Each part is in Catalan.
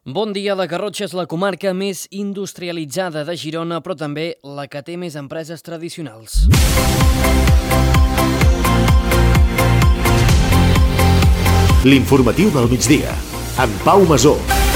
Bon dia, la Garrotxa és la comarca més industrialitzada de Girona, però també la que té més empreses tradicionals. L'informatiu del migdia, amb Pau Masó.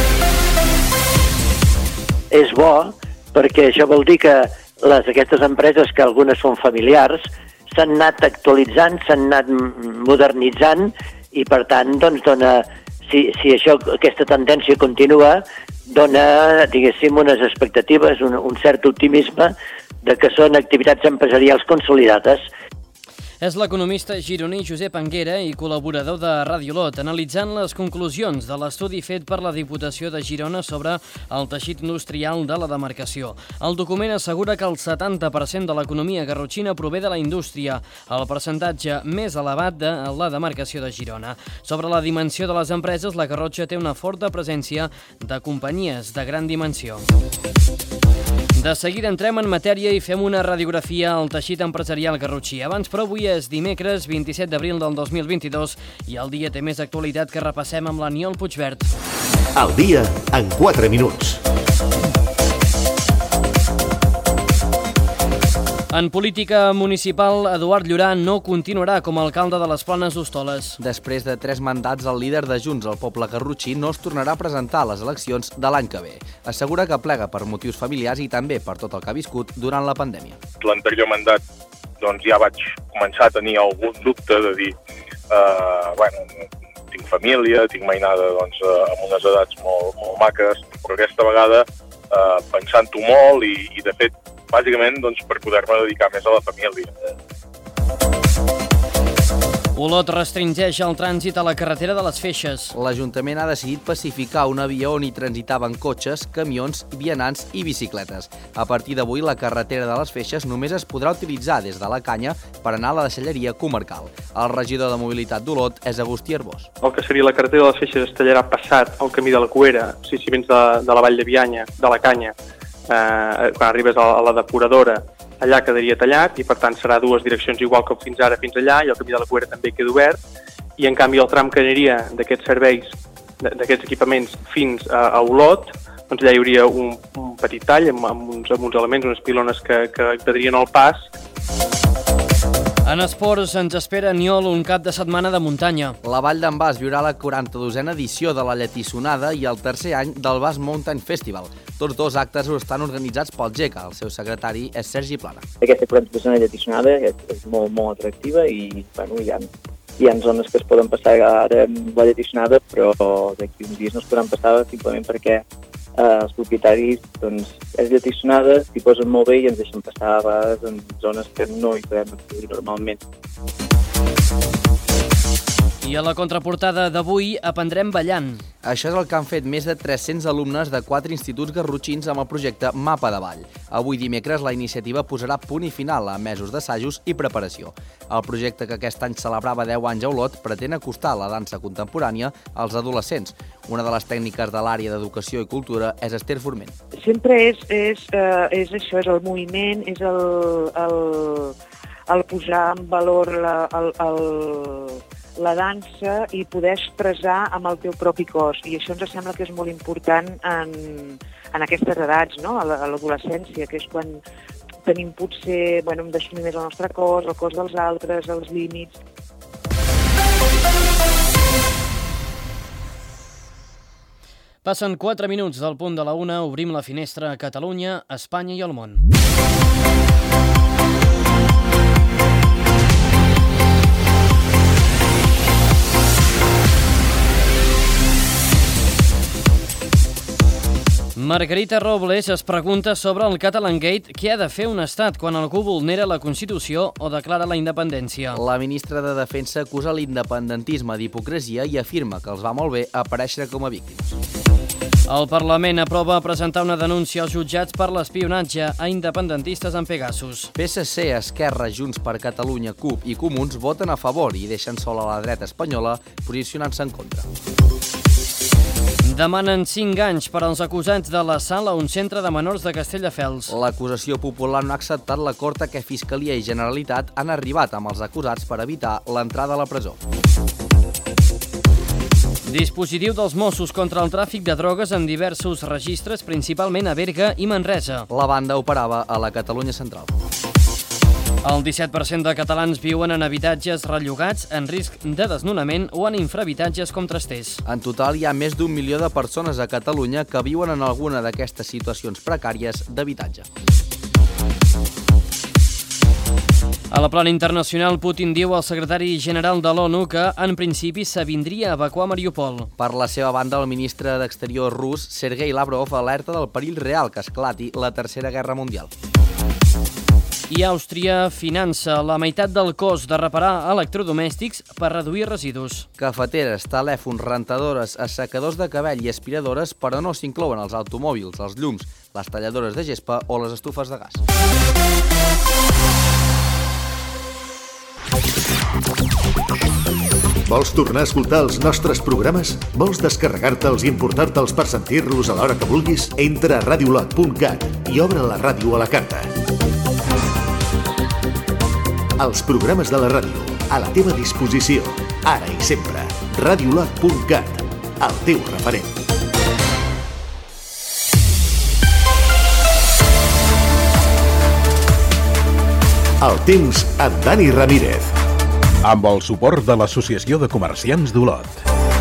És bo perquè això vol dir que aquestes empreses, que algunes són familiars, s'han anat actualitzant, s'han anat modernitzant i, per tant, doncs, dona... Si aquesta tendència continua, dona, diguéssim, unes expectatives, un cert optimisme de que són activitats empresarials consolidades. És l'economista gironí Josep Anguera i col·laborador de Ràdio Olot, analitzant les conclusions de l'estudi fet per la Diputació de Girona sobre el teixit industrial de la demarcació. El document assegura que el 70% de l'economia garrotxina prové de la indústria, el percentatge més elevat de la demarcació de Girona. Sobre la dimensió de les empreses, la Garrotxa té una forta presència de companyies de gran dimensió. De seguida entrem en matèria i fem una radiografia al teixit empresarial garrotxí. Abans, però, avui és dimecres 27 d'abril del 2022 i el dia té més actualitat que repassem amb l'Aniol Puigvert. El dia en 4 minuts. En política municipal, Eduard Llorà no continuarà com a alcalde de les Planes d'Hostoles. Després de 3 mandats, el líder de Junts, el poble garrotxí, no es tornarà a presentar a les eleccions de l'any que ve. Assegura que plega per motius familiars i també per tot el que ha viscut durant la pandèmia. L'anterior mandat ja vaig començar a tenir algun dubte de dir tinc família, tinc mainada amb unes edats molt maques, però aquesta vegada pensant-ho molt i de fet bàsicament per poder-me dedicar més a la família. Olot restringeix el trànsit a la carretera de les Feixes. L'Ajuntament ha decidit pacificar una via on hi transitaven cotxes, camions, vianants i bicicletes. A partir d'avui, la carretera de les Feixes només es podrà utilitzar des de la Canya per anar a la deixalleria comarcal. El regidor de mobilitat d'Olot és Agustí Arbós. El que seria la carretera de les Feixes es tallarà passat el camí de la Cuera, si vens de la Vall de Bianya, de la Canya, quan arribes a la depuradora, allà quedaria tallat i per tant serà dues direccions igual com fins ara fins allà i el camí de la Cuera també queda obert i en canvi el tram que aniria d'aquests serveis, d'aquests equipaments fins a Olot, doncs allà hi hauria un petit tall amb uns elements, unes pilones que impedrien el pas. En esports ens espera Aniol un cap de setmana de muntanya. La Vall d'en Bas viurà la 42a edició de la Lletissonada i el tercer any del Bas Mountain Festival. Tots dos actes estan organitzats pel GECA, el seu secretari és Sergi Plana. Aquesta 42a Lletissonada és molt atractiva i hi ha zones que es poden passar ara amb la Lletissonada, però d'aquí uns dies no es podran passar simplement perquè els propietaris és lletissonada, s'hi posen molt bé i ens deixen passar a vegades en zones que no hi podem accedir normalment. I a la contraportada d'avui aprendrem ballant. Això és el que han fet més de 300 alumnes de 4 instituts garrotxins amb el projecte Mapa de Ball. Avui dimecres la iniciativa posarà punt i final a mesos d'assajos i preparació. El projecte, que aquest any celebrava 10 anys a Olot, pretén acostar la dansa contemporània als adolescents. Una de les tècniques de l'àrea d'Educació i Cultura és Esther Forment. Sempre és això, és el moviment, és el posar en valor la dansa i poder expressar amb el teu propi cos. I això ens sembla que és molt important en aquestes edats, no? A l'adolescència, que és quan tenim potser, hem d'assumir més el nostre cos, el cos dels altres, els límits. Passen 4 minuts del punt de la 1, obrim la finestra a Catalunya, Espanya i el món. Margarita Robles es pregunta sobre el Catalangate què ha de fer un estat quan algú vulnera la Constitució o declara la independència. La ministra de Defensa acusa l'independentisme d'hipocresia i afirma que els va molt bé aparèixer com a víctimes. El Parlament aprova presentar una denúncia als jutjats per l'espionatge a independentistes en Pegasus. PSC, Esquerra, Junts per Catalunya, CUP i Comuns voten a favor i deixen sola la dreta espanyola posicionant-se en contra. Demanen 5 anys per als acusats de l'assalt a un centre de menors de Castelldefels. L'acusació popular no ha acceptat l'acord a què Fiscalia i Generalitat han arribat amb els acusats per evitar l'entrada a la presó. Dispositiu dels Mossos contra el tràfic de drogues en diversos registres, principalment a Berga i Manresa. La banda operava a la Catalunya central. El 17% de catalans viuen en habitatges rellogats en risc de desnonament o en infrahabitatges com trasters. En total, hi ha més d'1 milió de persones a Catalunya que viuen en alguna d'aquestes situacions precàries d'habitatge. A la plana internacional, Putin diu al secretari general de l'ONU que, en principi, s'avindria a evacuar Mariupol. Per la seva banda, el ministre d'Exterior rus, Sergei Lavrov, alerta del perill real que esclati la Tercera Guerra Mundial. I Àustria finança la meitat del cost de reparar electrodomèstics per reduir residus. Cafeteres, telèfons, rentadores, assecadors de cabell i aspiradores, però no s'inclouen els automòbils, els llums, les talladores de gespa o les estufes de gas. Vols tornar a escoltar els nostres programes? Vols descarregar-te'ls i importar-te'ls per sentir-los a l'hora que vulguis? Entra a radiolot.cat i obre la ràdio a la carta. Els programes de la ràdio, a la teva disposició, ara i sempre. Radiolot.cat, el teu referent. El temps amb Dani Ramírez. Amb el suport de l'Associació de Comerciants d'Olot.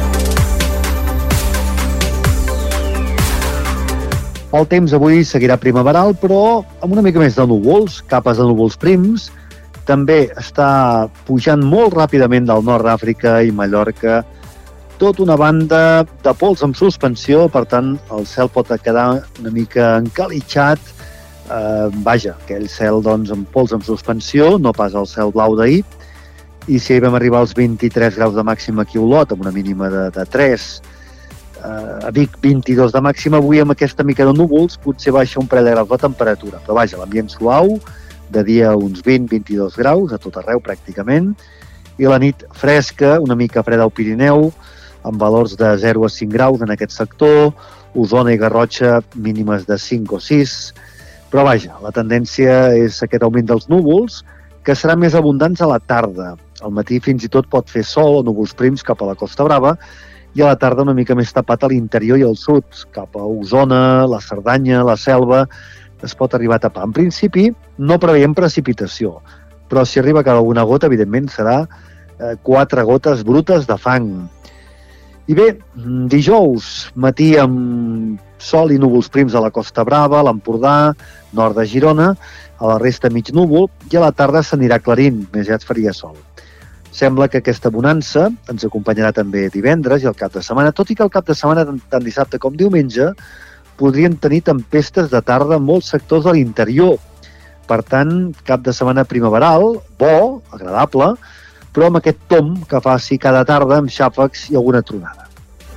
El temps avui seguirà primaveral, però amb una mica més de núvols, capes de núvols prims. També està pujant molt ràpidament del nord d'Àfrica i Mallorca tota una banda de pols en suspensió, per tant el cel pot quedar una mica encalitxat. Aquell cel amb pols en suspensió, no pas el cel blau d'ahir. I si ahir vam arribar als 23 graus de màxima aquí a Olot, amb una mínima de 3, a Vic 22 de màxima, avui amb aquesta mica de núvols potser baixa un parell de graus la temperatura, però l'ambient suau, de dia uns 20-22 graus, a tot arreu pràcticament, i la nit fresca, una mica freda al Pirineu, amb valors de 0 a 5 graus en aquest sector, Osona i Garrotxa mínimes de 5 o 6, però la tendència és aquest augment dels núvols, que seran més abundants a la tarda. Al matí fins i tot pot fer sol o núvols prims cap a la Costa Brava, i a la tarda una mica més tapat a l'interior i al sud, cap a Osona, la Cerdanya, la Selva, es pot arribar a tapar. En principi, no preveiem precipitació, però si arriba cada alguna gota, evidentment serà 4 gotes brutes de fang. I bé, dijous, matí amb sol i núvols prims a la Costa Brava, a l'Empordà, nord de Girona, a la resta mig núvol, i a la tarda s'anirà aclarint, més ja et faria sol. Sembla que aquesta bonança ens acompanyarà també divendres i el cap de setmana, tot i que el cap de setmana, tant dissabte com diumenge, podrien tenir tempestes de tarda en molts sectors de l'interior. Per tant, cap de setmana primaveral, bo, agradable, però amb aquest tom que faci cada tarda amb xàfecs i alguna tronada.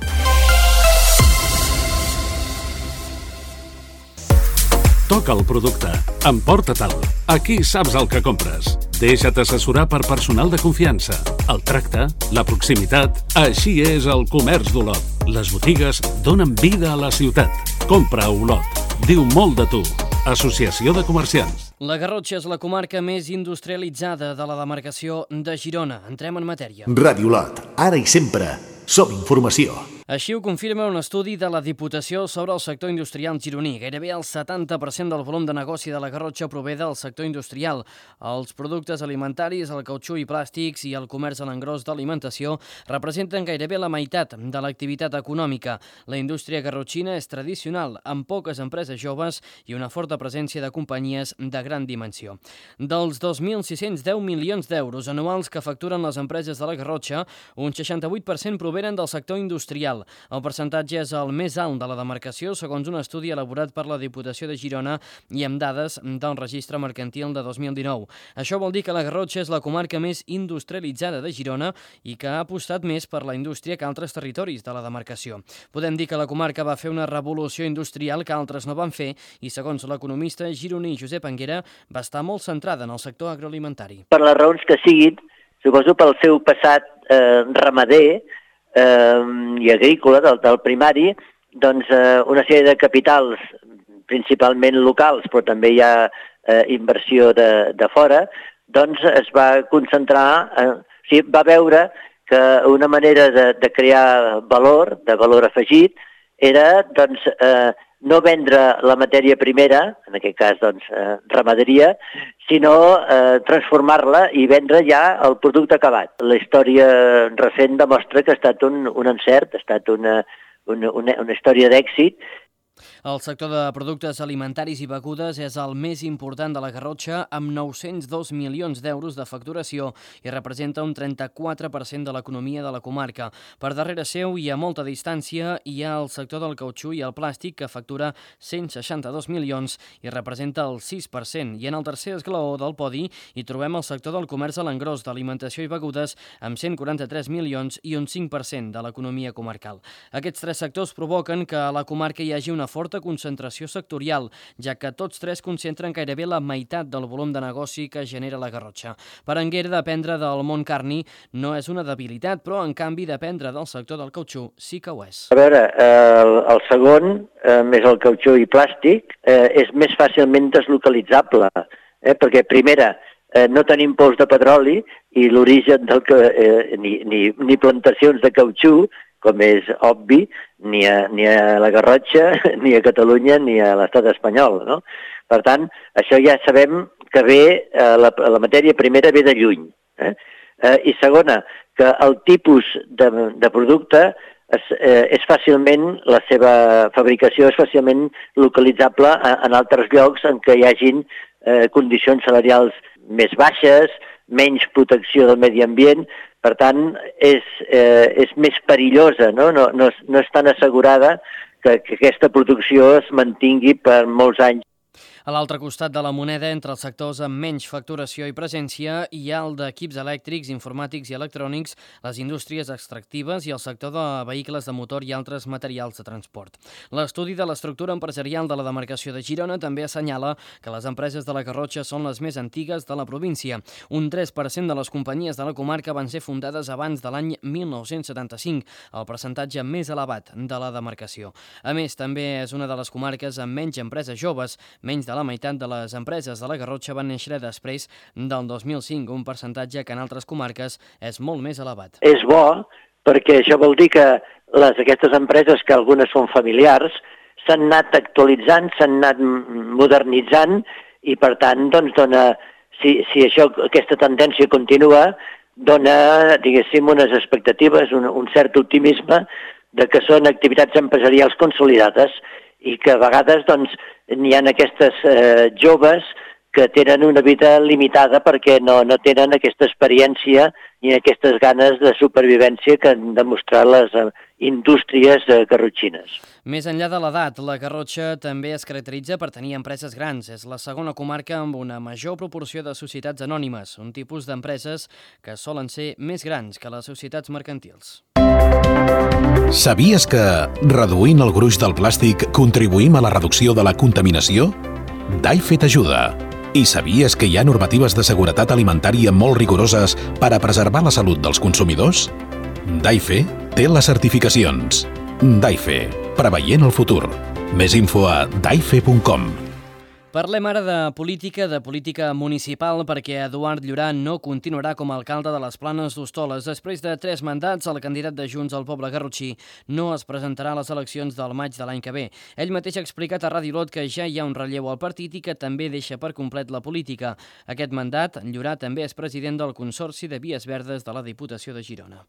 Toca el producte. Emporta-te'l. Aquí saps el que compres. Deixa't assessorar per personal de confiança. El tracte, la proximitat, així és el comerç d'Olot. Les botigues donen vida a la ciutat. Compra a Olot. Diu molt de tu. Associació de Comerciants. La Garrotxa és la comarca més industrialitzada de la demarcació de Girona. Entrem en matèria. Ràdio Olot, ara i sempre, som informació. Així ho confirma un estudi de la Diputació sobre el sector industrial gironí. Gairebé el 70% del volum de negoci de la Garrotxa prové del sector industrial. Els productes alimentaris, el cautxú i plàstics i el comerç a l'engròs d'alimentació representen gairebé la meitat de l'activitat econòmica. La indústria garrotxina és tradicional, amb poques empreses joves i una forta presència de companyies de gran dimensió. Dels 2.610 milions d'euros anuals que facturen les empreses de la Garrotxa, un 68% provenen del sector industrial. El percentatge és el més alt de la demarcació, segons un estudi elaborat per la Diputació de Girona i amb dades del registre mercantil de 2019. Això vol dir que la Garrotxa és la comarca més industrialitzada de Girona i que ha apostat més per la indústria que altres territoris de la demarcació. Podem dir que la comarca va fer una revolució industrial que altres no van fer i, segons l'economista gironí Josep Anguera, va estar molt centrada en el sector agroalimentari. Per les raons que siguin, suposo pel seu passat ramader, i agrícola del primari, doncs una sèrie de capitals, principalment locals, però també hi ha inversió de fora, doncs es va concentrar, va veure que una manera de crear valor, de valor afegit, era doncs, no vendre la matèria primera, en aquest cas doncs, ramaderia, sinó transformar-la i vendre ja el producte acabat. La història recent demostra que ha estat un encert, ha estat una història d'èxit. El sector de productes alimentaris i begudes és el més important de la Garrotxa, amb 902 milions d'euros de facturació i representa un 34% de l'economia de la comarca. Per darrere seu i a molta distància hi ha el sector del cautxú i el plàstic, que factura 162 milions i representa el 6%. I en el tercer esglaó del podi hi trobem el sector del comerç a l'engròs d'alimentació i begudes, amb 143 milions i un 5% de l'economia comarcal. Aquests tres sectors provoquen que a la comarca hi hagi una forta concentració sectorial, ja que tots tres concentren gairebé la meitat del volum de negoci que genera la Garrotxa. Per Anguera, dependre del món carni no és una debilitat, però en canvi dependre del sector del cautxú sí que ho és. A veure, el segon, més el cautxú i plàstic, és més fàcilment deslocalitzable, perquè primera, no tenim pous de petroli i l'origen ni plantacions de cautxú, com és obvi, ni a la Garrotxa, ni a Catalunya, ni a l'estat espanyol, no? Per tant, això ja sabem que ve, la matèria primera ve de lluny. I segona, que el tipus de producte és fàcilment, la seva fabricació és fàcilment localitzable en altres llocs en què hi hagin condicions salarials més baixes, menys protecció del medi ambient. Per tant, és més perillosa, no és tan assegurada que aquesta producció es mantingui per molts anys. A l'altre costat de la moneda, entre els sectors amb menys facturació i presència, hi ha el d'equips elèctrics, informàtics i electrònics, les indústries extractives i el sector de vehicles de motor i altres materials de transport. L'estudi de l'estructura empresarial de la demarcació de Girona també assenyala que les empreses de la Garrotxa són les més antigues de la província. Un 3% de les companyies de la comarca van ser fundades abans de l'any 1975, el percentatge més elevat de la demarcació. A més, també és una de les comarques amb menys empreses joves, menys de la meitat de les empreses de la Garrotxa van néixer després del 2005, un percentatge que en altres comarques és molt més elevat. És bo perquè això vol dir que aquestes empreses, que algunes són familiars, s'han anat actualitzant, s'han anat modernitzant i, per tant, doncs, si aquesta tendència continua, dona, diguéssim, unes expectatives, un cert optimisme de que són activitats empresarials consolidades i que a vegades doncs, n'hi ha aquestes joves que tenen una vida limitada perquè no tenen aquesta experiència ni aquestes ganes de supervivència que han demostrat les indústries garrotxines. Més enllà de l'edat, la Garrotxa també es caracteritza per tenir empreses grans. És la segona comarca amb una major proporció de societats anònimes, un tipus d'empreses que solen ser més grans que les societats mercantils. Sabies que, reduint el gruix del plàstic, contribuïm a la reducció de la contaminació? Daife t'ajuda. I sabies que hi ha normatives de seguretat alimentària molt rigoroses per a preservar la salut dels consumidors? Daife té les certificacions. Daife, preveient el futur. Més info a daife.com. Parlem ara de política municipal, perquè Eduard Llorà no continuarà com a alcalde de les Planes d'Hostoles. Després de 3 mandats, el candidat de Junts al Poble garrotxí no es presentarà a les eleccions del maig de l'any que ve. Ell mateix ha explicat a Ràdio Lot que ja hi ha un relleu al partit i que també deixa per complet la política. Aquest mandat, Llorà també és president del Consorci de Vies Verdes de la Diputació de Girona.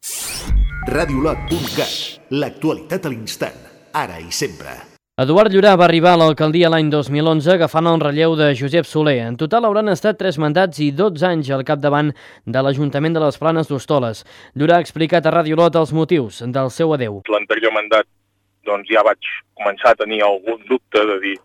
Radiolot.cat, l'actualitat a l'instant, ara i sempre. Eduard Llorà va arribar a l'alcaldia l'any 2011 agafant el relleu de Josep Soler. En total hauran estat 3 mandats i 12 anys al capdavant de l'Ajuntament de les Planes d'Hostoles. Llorà ha explicat a Ràdio Lot els motius del seu adeu. L'anterior mandat doncs, ja vaig començar a tenir algun dubte de dir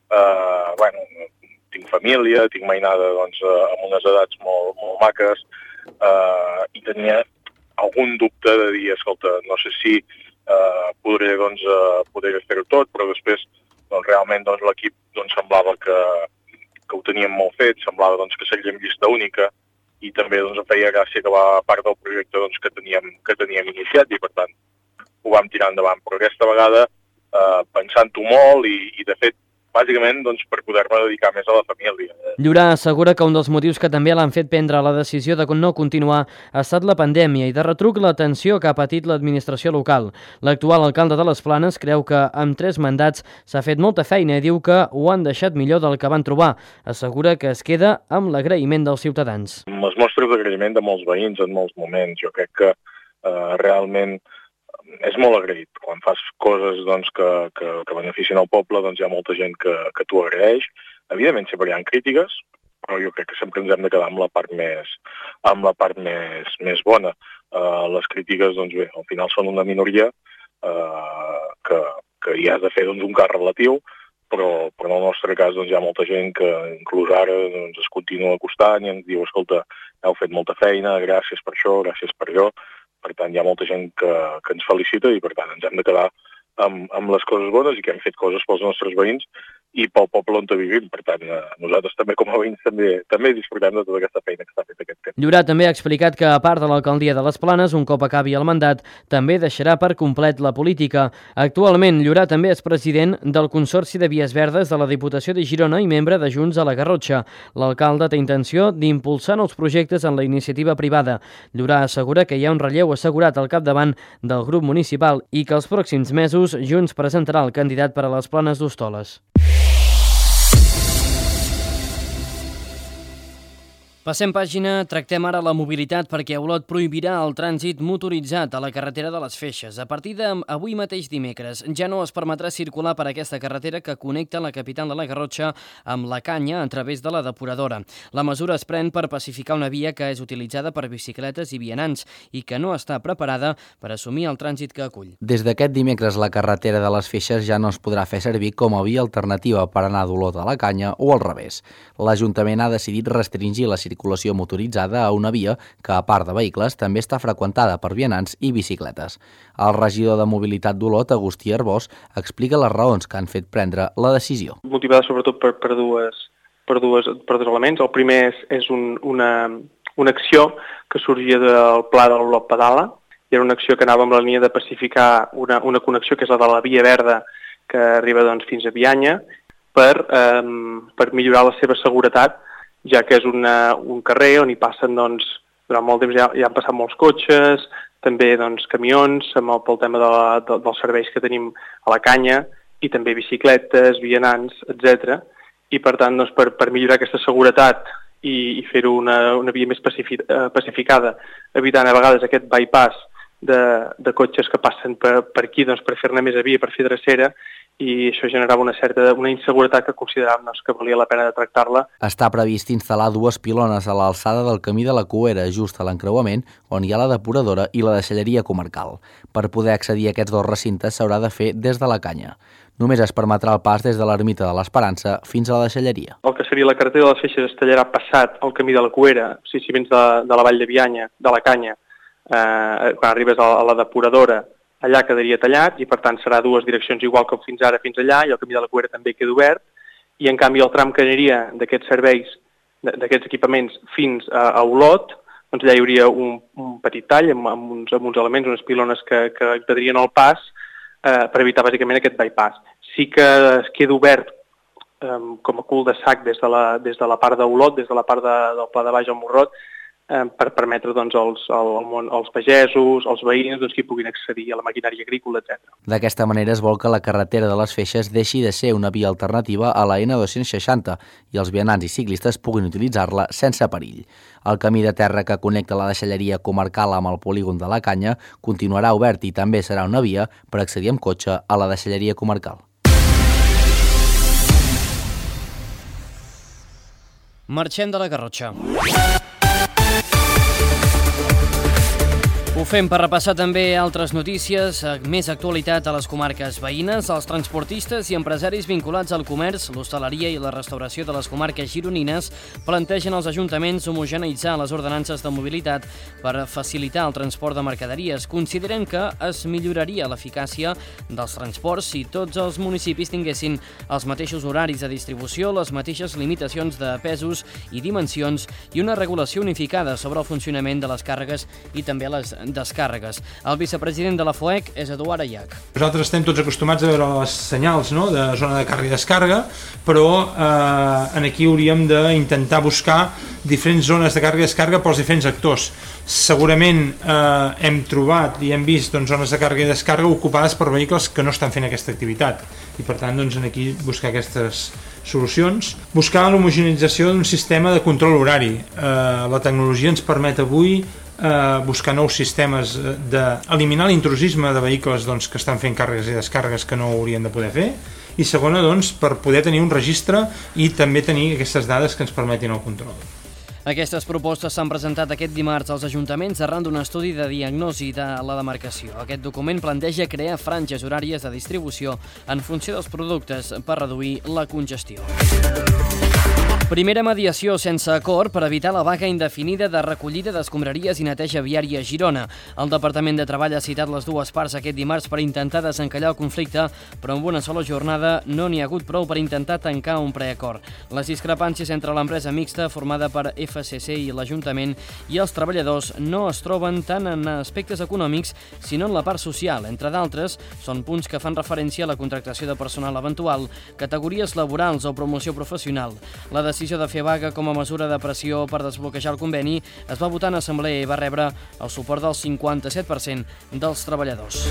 tinc família, tinc mainada doncs, amb unes edats molt maques i tenia algun dubte de dir, escolta, no sé si podré fer-ho tot, però després realment l'equip semblava que ho teníem molt fet, semblava que seríem llista única i també em feia gràcia que va part del projecte que teníem iniciat i per tant ho vam tirar endavant. Però aquesta vegada, pensant-ho molt i de fet bàsicament per poder-me dedicar més a la família. Llorà assegura que un dels motius que també l'han fet prendre la decisió de no continuar ha estat la pandèmia i de retruc la tensió que ha patit l'administració local. L'actual alcalde de les Planes creu que amb 3 mandats s'ha fet molta feina i diu que ho han deixat millor del que van trobar. Assegura que es queda amb l'agraïment dels ciutadans. Les mostres d'agraïment de molts veïns en molts moments. Jo crec que realment és molt agraït. Quan fas coses que beneficien el poble, hi ha molta gent que t'ho agraeix. Evidentment sempre hi ha crítiques, però jo crec que sempre ens hem de quedar amb la part més bona. Les crítiques, bé, al final són una minoria que hi has de fer un cas relatiu, però en el nostre cas hi ha molta gent que inclús ara es continua acostant i ens diu, escolta, heu fet molta feina, gràcies per això, gràcies per allò. Per tant, hi ha molta gent que ens felicita i, per tant, ens hem de quedar amb les coses bones i que hem fet coses pels nostres veïns i pel poble on vivim. Per tant, nosaltres també com a veïns també disfrutem de tota aquesta feina que s'ha fet aquest temps. Llorà també ha explicat que, a part de l'alcaldia de les Planes, un cop acabi el mandat, també deixarà per complet la política. Actualment, Llorà també és president del Consorci de Vies Verdes de la Diputació de Girona i membre de Junts a la Garrotxa. L'alcalde té intenció d'impulsar nous projectes en la iniciativa privada. Llorà assegura que hi ha un relleu assegurat al capdavant del grup municipal i que els pròxims mesos Junts presentarà el candidat per a les Planes d'Hostoles. Passem pàgina, tractem ara la mobilitat perquè Olot prohibirà el trànsit motoritzat a la carretera de les Feixes. A partir d'avui mateix dimecres ja no es permetrà circular per aquesta carretera que connecta la capital de la Garrotxa amb la Canya a través de la depuradora. La mesura es pren per pacificar una via que és utilitzada per bicicletes i vianants i que no està preparada per assumir el trànsit que acull. Des d'aquest dimecres la carretera de les Feixes ja no es podrà fer servir com a via alternativa per anar d'Olot a la Canya o al revés. L'Ajuntament ha decidit restringir la circulació motoritzada a una via que, a part de vehicles, també està freqüentada per vianants i bicicletes. El regidor de Mobilitat d'Olot, Agustí Arbós, explica les raons que han fet prendre la decisió. Motivada sobretot per dos elements. El primer és una acció que sorgia del pla de l'Olot Pedala, i era una acció que anava amb la línia de pacificar una connexió que és la de la Via Verda que arriba fins a Bianya per millorar la seva seguretat, ja que és un carrer on hi passen, durant molt temps ja han passat molts cotxes, també camions, pel tema dels serveis que tenim a la Canya, i també bicicletes, vianants, etc. I per tant, per millorar aquesta seguretat i fer-ho una via més pacificada, evitant a vegades aquest bypass de cotxes que passen per aquí per fer-ne més a via, per fer drecera, i això generava una inseguretat que consideràvem que valia la pena de tractar-la. Està previst instal·lar 2 pilones a l'alçada del camí de la Cuera, just a l'encreuament, on hi ha la depuradora i la deixalleria comarcal. Per poder accedir a aquests 2 recintes s'haurà de fer des de la Canya. Només es permetrà el pas des de l'Ermita de l'Esperança fins a la deixalleria. El que seria la carretera de les Feixes es tallarà passat el camí de la Cuera, si vens de la vall de Bianya, de la Canya, quan arribes a la depuradora, allà quedaria tallat i per tant serà 2 direccions igual com fins ara fins allà i el camí de la Cuera també queda obert i en canvi el tram que aniria d'aquests serveis, d'aquests equipaments fins a Olot, allà hi hauria un petit tall amb uns elements, unes pilones que impedirien el pas per evitar bàsicament aquest bypass. Sí que es queda obert com a cul de sac des de la part d'Olot, des de la part del Pla de Baix al Morrot, per permetre als pagesos, als veïns, que hi puguin accedir a la maquinària agrícola, etc. D'aquesta manera es vol que la carretera de les Feixes deixi de ser una via alternativa a la N260 i els vianants i ciclistes puguin utilitzar-la sense perill. El camí de terra que connecta la deixalleria comarcal amb el polígon de la Canya continuarà obert i també serà una via per accedir amb cotxe a la deixalleria comarcal. Marxem de la Garrotxa. Ho fem per repassar també altres notícies, més actualitat a les comarques veïnes. Els transportistes i empresaris vinculats al comerç, l'hostaleria i la restauració de les comarques gironines plantegen als ajuntaments homogeneïtzar les ordenances de mobilitat per facilitar el transport de mercaderies. Consideren que es milloraria l'eficàcia dels transports si tots els municipis tinguessin els mateixos horaris de distribució, les mateixes limitacions de pesos i dimensions i una regulació unificada sobre el funcionament de les càrregues i també les descàrregues. El vicepresident de la FOEC és Eduard Ayac. Nosaltres estem tots acostumats a veure les senyals, no?, de zona de càrrega i descàrrega, però aquí hauríem d'intentar buscar diferents zones de càrrega i descàrrega pels diferents actors. Segurament hem trobat i hem vist zones de càrrega i descàrrega ocupades per vehicles que no estan fent aquesta activitat i per tant aquí buscar aquestes solucions. Buscar l'homogeneïtzació d'un sistema de control horari. La tecnologia ens permet avui buscar nous sistemes d'eliminar l'intrusisme de vehicles que estan fent càrregues i descàrregues que no haurien de poder fer, i segona, per poder tenir un registre i també tenir aquestes dades que ens permetin el control. Aquestes propostes s'han presentat aquest dimarts als ajuntaments arran d'un estudi de diagnosi de la demarcació. Aquest document planteja crear franges horàries de distribució en funció dels productes per reduir la congestió. Primera mediació sense acord per evitar la vaga indefinida de recollida d'escombraries i neteja viària a Girona. El Departament de Treball ha citat les dues parts aquest dimarts per intentar desencallar el conflicte, però amb una sola jornada no n'hi ha hagut prou per intentar tancar un preacord. Les discrepàncies entre l'empresa mixta formada per FCC i l'Ajuntament i els treballadors no es troben tant en aspectes econòmics, sinó en la part social. Entre d'altres, són punts que fan referència a la contractació de personal eventual, categories laborals o promoció professional. La decisió de fer vaga com a mesura de pressió per desbloquejar el conveni es va votar en assemblea i va rebre el suport del 57% dels treballadors.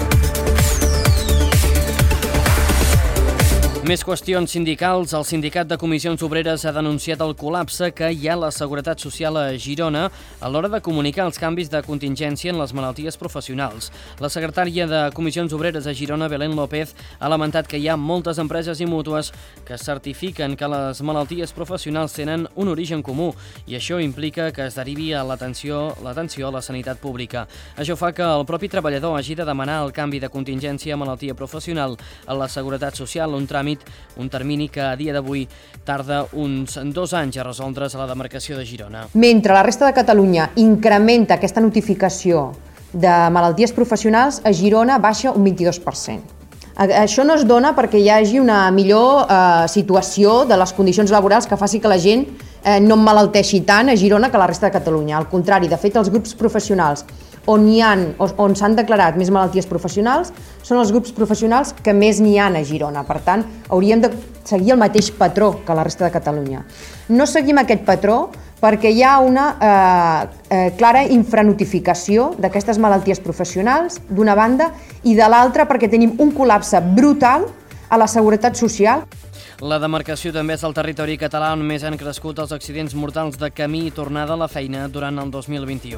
Més qüestions sindicals. El Sindicat de Comissions Obreres ha denunciat el col·lapse que hi ha a la Seguretat Social a Girona a l'hora de comunicar els canvis de contingència en les malalties professionals. La secretària de Comissions Obreres a Girona, Belén López, ha lamentat que hi ha moltes empreses i mútues que certifiquen que les malalties professionals tenen un origen comú i això implica que es derivi a l'atenció a la sanitat pública. Això fa que el propi treballador hagi de demanar el canvi de contingència a malaltia professional a la Seguretat Social, un termini que a dia d'avui tarda uns 2 anys a resoldre's a la demarcació de Girona. Mentre la resta de Catalunya incrementa aquesta notificació de malalties professionals, a Girona baixa un 22%. Això no es dona perquè hi hagi una millor situació de les condicions laborals que faci que la gent no emmalalteixi tant a Girona que a la resta de Catalunya. Al contrari, de fet, els grups professionals on s'han declarat més malalties professionals són els grups professionals que més n'hi ha a Girona. Per tant, hauríem de seguir el mateix patró que la resta de Catalunya. No seguim aquest patró perquè hi ha una clara infranotificació d'aquestes malalties professionals, d'una banda, i de l'altra perquè tenim un col·lapse brutal a la seguretat social. La demarcació també és el territori català on més han crescut els accidents mortals de camí i tornada a la feina durant el 2021.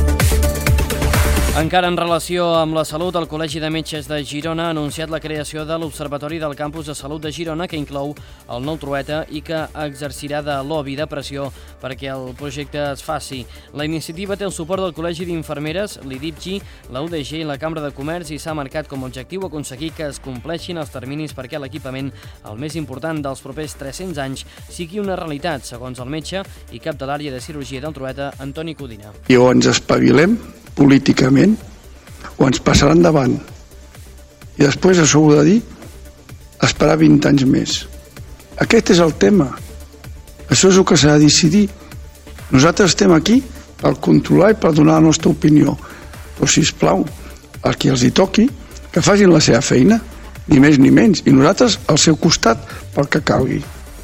Encara en relació amb la salut, el Col·legi de Metges de Girona ha anunciat la creació de l'Observatori del Campus de Salut de Girona, que inclou el nou Trueta i que exercirà de lobby de pressió perquè el projecte es faci. La iniciativa té el suport del Col·legi d'Infermeres, l'IDIPGI, la UDG i la Cambra de Comerç i s'ha marcat com a objectiu aconseguir que es compleixin els terminis perquè l'equipament, el més important dels propers 300 anys, sigui una realitat, segons el metge i cap de l'àrea de cirurgia del Trueta, Antoni Codina. I o ens espavilem políticament o ens passaran davant i després això ho de dir esperar 20 anys més. Aquest és el tema, això és el que s'ha de decidir. Nosaltres estem aquí per controlar i per donar la nostra opinió, però sisplau, a qui els hi toqui que facin la seva feina, ni més ni menys, i nosaltres al seu costat pel que calgui.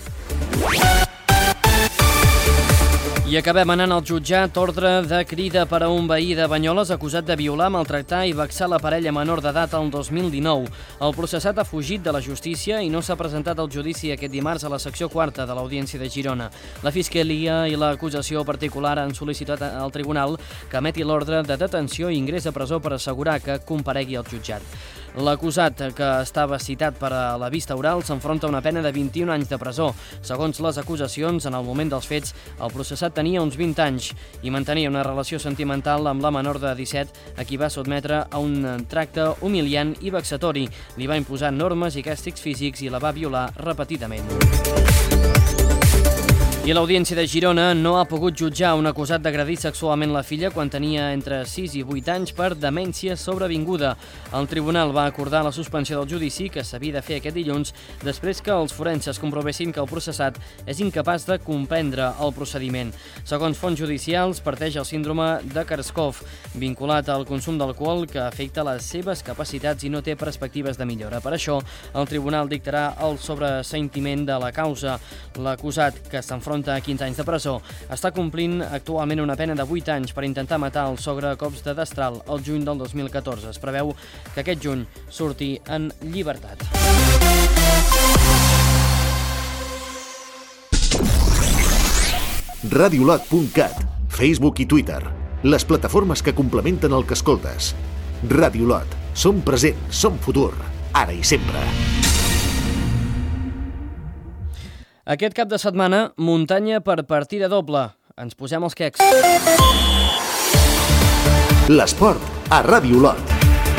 I acabem anant al jutjat. Ordre de crida per a un veí de Banyoles acusat de violar, maltractar i vexar la parella menor d'edat el 2019. El processat ha fugit de la justícia i no s'ha presentat al judici aquest dimarts a la secció 4 de l'Audiència de Girona. La Fiscalia i l'acusació particular han sol·licitat al tribunal que emeti l'ordre de detenció i ingrés a presó per assegurar que comparegui al jutjat. L'acusat, que estava citat per a la vista oral, s'enfronta a una pena de 21 anys de presó. Segons les acusacions, en el moment dels fets, el processat tenia uns 20 anys i mantenia una relació sentimental amb la menor de 17, a qui va sotmetre a un tracte humiliant i vexatori. Li va imposar normes i càstigs físics i la va violar repetidament. I l'Audiència de Girona no ha pogut jutjar un acusat d'agredir sexualment la filla quan tenia entre 6 i 8 anys per demència sobrevinguda. El tribunal va acordar la suspensió del judici que s'havia de fer aquest dilluns després que els forenses comprovessin que el processat és incapaç de comprendre el procediment. Segons fonts judicials, parteix el síndrome de Korsakoff, vinculat al consum d'alcohol que afecta les seves capacitats i no té perspectives de millora. Per això, el tribunal dictarà el sobreseïntiment de la causa. L'acusat, que s'enfronta a 15 anys de presó, està complint actualment una pena de 8 anys per intentar matar el sogre a cops de destral el juny del 2014. Es preveu que aquest juny surti en llibertat. Radiolot.cat, Facebook i Twitter, les plataformes que complementen el que escoltes. Radiolot, som present, som futur, ara i sempre. Aquest cap de setmana, muntanya per partida doble. Ens posem els quecs. L'esport a Radiolot.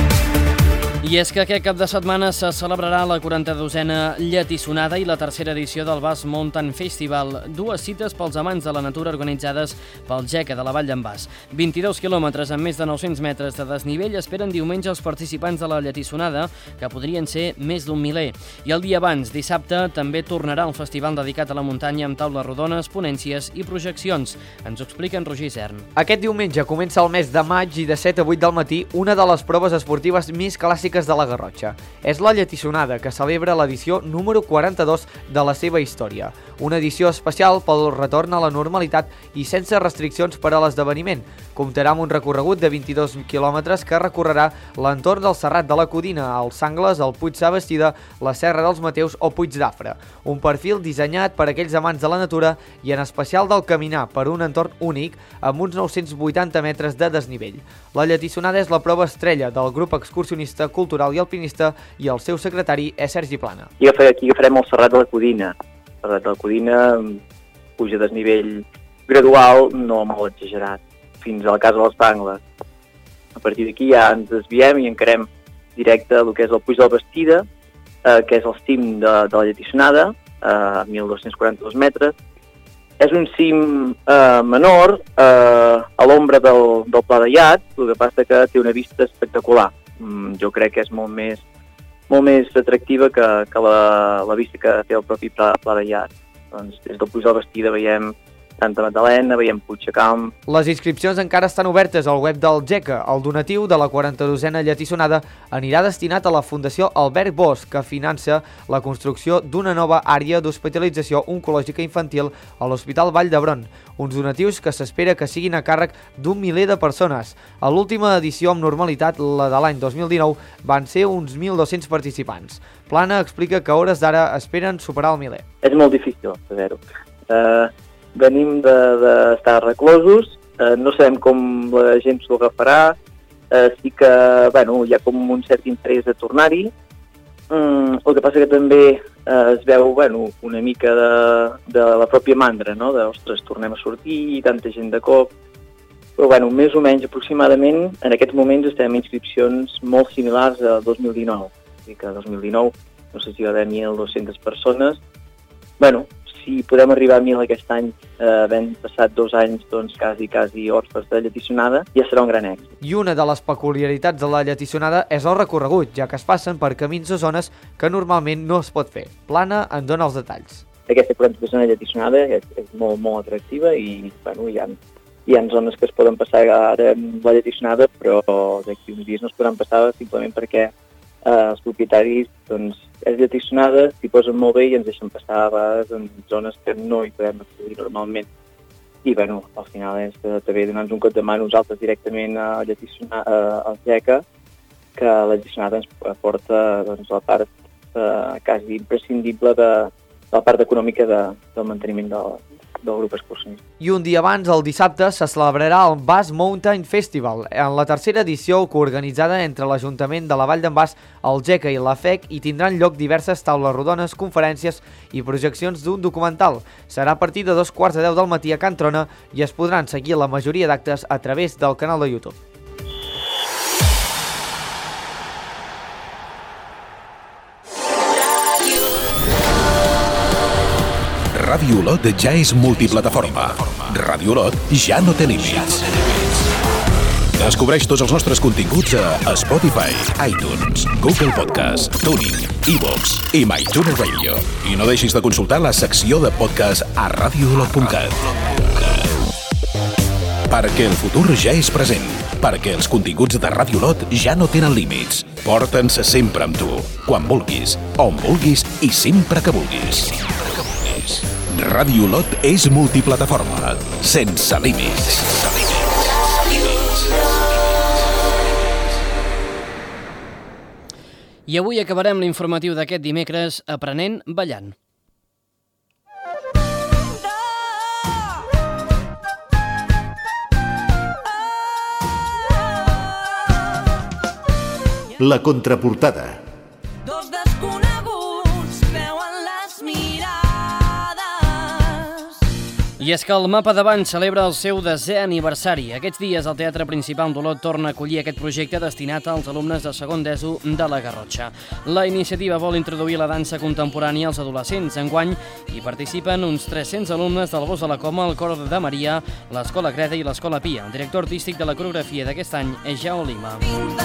I és que aquest cap de setmana se celebrarà la 42a Lletissonada i la tercera edició del Bass Mountain Festival, dues cites pels amants de la natura organitzades pel GECA de la Vall d'en Bas. 22 quilòmetres amb més de 900 metres de desnivell esperen diumenge els participants de la Lletissonada, que podrien ser més d'un miler. I el dia abans, dissabte, també tornarà el festival dedicat a la muntanya amb taules rodones, ponències i projeccions. Ens ho explica en Roger Isern. Aquest diumenge comença el mes de maig i de 7 a 8 del matí una de les proves esportives més clàssiques de la Garrotxa. És la Lletissonada, que celebra l'edició número 42 de la seva història. Una edició especial pel retorn a la normalitat i sense restriccions per a l'esdeveniment. Comptarà amb un recorregut de 22 quilòmetres que recorrerà l'entorn del Serrat de la Codina, els Sangles, el Puig Sabastida, la Serra dels Mateus o Puig d'Afra. Un perfil dissenyat per aquells amants de la natura i en especial del caminar per un entorn únic amb uns 980 metres de desnivell. La Lletissonada és la prova estrella del grup excursionista cultural i alpinista i el seu secretari és Sergi Plana. I aquí agafarem el Serrat de la Codina. El Serrat de la Codina puja a desnivell gradual, no molt exagerat, fins a la Casa dels Sangles. A partir d'aquí ja ens desviem i encarem directe el que és el Puig del Bastida, que és el cim de la Lletissonada, a 1.242 metres. És un cim menor, a l'ombra del Pla de Llat, el que passa que té una vista espectacular. Jo crec que és molt més atractiva que la vista que té el propi Pla de Llat. Doncs des del Puig del Bastida veiem Santa Magdalena, veiem Puigdecamp. Les inscripcions encara estan obertes al web del GECA. El donatiu de la 42a Lletissonada anirà destinat a la Fundació Albert Bosch, que finança la construcció d'una nova àrea d'hospitalització oncològica infantil a l'Hospital Vall d'Hebron. Uns donatius que s'espera que siguin a càrrec d'un miler de persones. A l'última edició amb normalitat, la de l'any 2019, van ser uns 1.200 participants. Plana explica que a hores d'ara esperen superar el miler. És molt difícil saber-ho. Venim d'estar reclosos, no sabem com la gent s'ho agafarà, sí que hi ha com un cert interès a tornar-hi. El que passa que també es veu una mica de la pròpia mandra, no? Ostres, tornem a sortir, tanta gent de cop. Però més o menys aproximadament, en aquests moments estem en inscripcions molt similars a 2019. O sigui que a 2019 no sé si va haver 1.200 persones. Si podem arribar a 1.000 aquest any, havent passat 2 anys quasi orfes de Lletissonada, ja serà un gran èxit. I una de les peculiaritats de la Lletissonada és el recorregut, ja que es passen per camins o zones que normalment no es pot fer. Plana en dona els detalls. Aquesta 42a Lletissonada és molt atractiva i hi ha zones que es poden passar ara amb la Lletissonada, però d'aquí uns dies no es podran passar simplement perquè els propietaris és Lletissonada, s'hi posen molt bé i ens deixen passar a vegades en zones que no hi podem accedir normalment. I al final és també donar-nos un cop de mà a nosaltres directament a al GECA, que la Lletissonada ens aporta la part quasi imprescindible de la part econòmica del manteniment del grup excursionista. I un dia abans, el dissabte, se celebrarà el Bass Mountain Festival, en la tercera edició coorganitzada entre l'Ajuntament de la Vall d'en Bas, el GECA i la FEC, i tindran lloc diverses taules rodones, conferències i projeccions d'un documental. Serà a partir de 2:15 del matí a Can Trona i es podran seguir la majoria d'actes a través del canal de YouTube. Ràdio Olot ja és multiplataforma. Ràdio Olot ja no té límits. Descobreix tots els nostres continguts a Spotify, iTunes, Google Podcast, TuneIn, iVoox i MyTuner Radio. I no deixis de consultar la secció de podcast a radioolot.cat. Perquè el futur ja és present. Perquè els continguts de Ràdio Olot ja no tenen límits. Porta'ns sempre amb tu, quan vulguis, on vulguis i sempre que vulguis. Ràdio Olot és multiplataforma, sense límits. I avui acabarem l'informatiu d'aquest dimecres aprenent ballant. La contraportada. Dos desconeguts veuen les mirades. I és que el Mapa d'Avall celebra el seu 10è aniversari. Aquests dies el Teatre Principal d'Olot torna a acollir aquest projecte destinat als alumnes de segon d'ESO de la Garrotxa. La iniciativa vol introduir la dansa contemporània als adolescents. Enguany hi participen uns 300 alumnes del Bosc de la Coma, el Cor de Maria, l'Escola Greda i l'Escola Pia. El director artístic de la coreografia d'aquest any és Jaume Lima.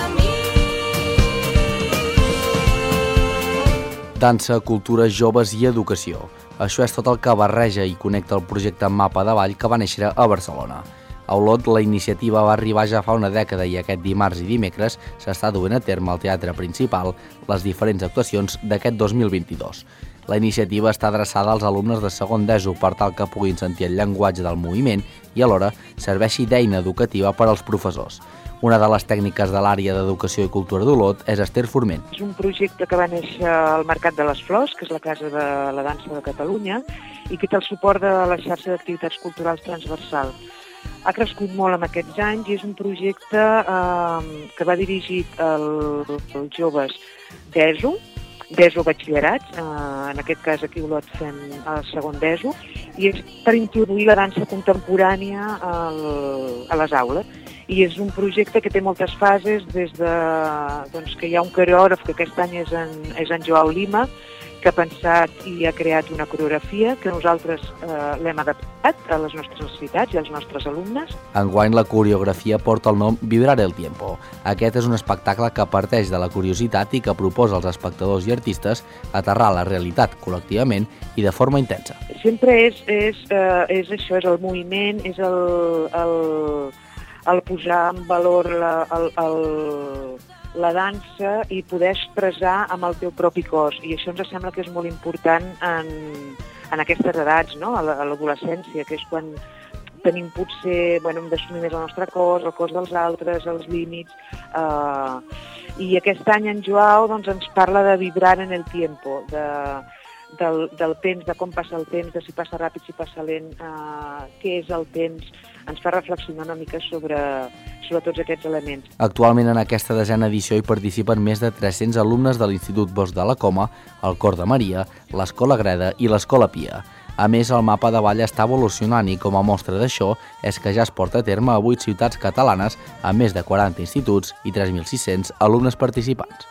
Dansa, cultura, joves i educació. Això és tot el que barreja i connecta el projecte Mapa d'Avall que va néixer a Barcelona. A Olot, la iniciativa va arribar ja fa una dècada i aquest dimarts i dimecres s'està duent a terme al Teatre Principal les diferents actuacions d'aquest 2022. La iniciativa està adreçada als alumnes de segon d'ESO per tal que puguin sentir el llenguatge del moviment i alhora serveixi d'eina educativa per als professors. Una de les tècniques de l'àrea d'Educació i Cultura d'Olot és Esther Forment. És un projecte que va néixer al Mercat de les Flors, que és la Casa de la Dansa de Catalunya, i que té el suport de la xarxa d'activitats culturals transversal. Ha crescut molt en aquests anys i és un projecte que va dirigit als joves d'ESO, d'ESO batxillerats, en aquest cas aquí a Olot fem el segon d'ESO, i és per introduir la dansa contemporània a les aules. I és un projecte que té moltes fases, des de que hi ha un coreògraf, que aquest any és en Joao Lima, que ha pensat i ha creat una coreografia que nosaltres l'hem adaptat a les nostres necessitats i als nostres alumnes. Enguany la coreografia porta el nom Vibrar el Tiempo. Aquest és un espectacle que parteix de la curiositat i que proposa als espectadors i artistes aterrar la realitat col·lectivament i de forma intensa. Sempre és això, és el moviment, és el posar en valor la dansa i poder expressar amb el teu propi cos. I això ens sembla que és molt important en aquestes edats, no? A l'adolescència, que és quan tenim potser, hem d'assumir més el nostre cos, el cos dels altres, els límits. I aquest any en Joao ens parla de vibrar en el tiempo, del temps, de com passa el temps, de si passa ràpid, si passa lent, què és el temps. Ens fa reflexionar una mica sobre tots aquests elements. Actualment en aquesta 10a edició hi participen més de 300 alumnes de l'Institut Bosc de la Coma, el Cor de Maria, l'Escola Greda i l'Escola Pia. A més, el Mapa d'Avall està evolucionant i com a mostra d'això és que ja es porta a terme a 8 ciutats catalanes amb més de 40 instituts i 3.600 alumnes participants.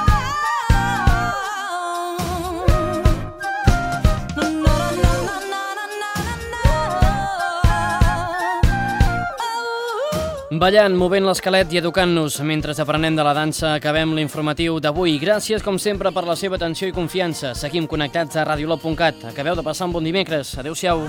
Ballant, movent l'esquelet i educant-nos. Mentre aprenem de la dansa, acabem l'informatiu d'avui. Gràcies, com sempre, per la seva atenció i confiança. Seguim connectats a radioolot.cat. Acabeu de passar un bon dimecres. Adéu-siau.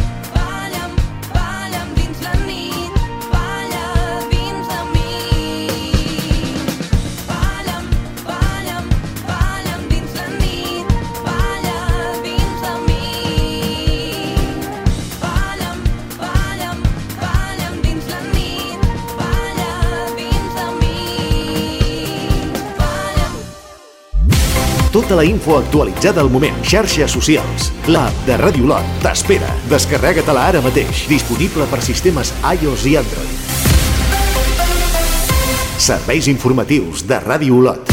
Tota la info actualitzada al moment. Xarxes socials. L'app de Ràdio Olot t'espera. Descarrega-te-la ara mateix. Disponible per sistemes iOS i Android. Serveis informatius de Ràdio Olot.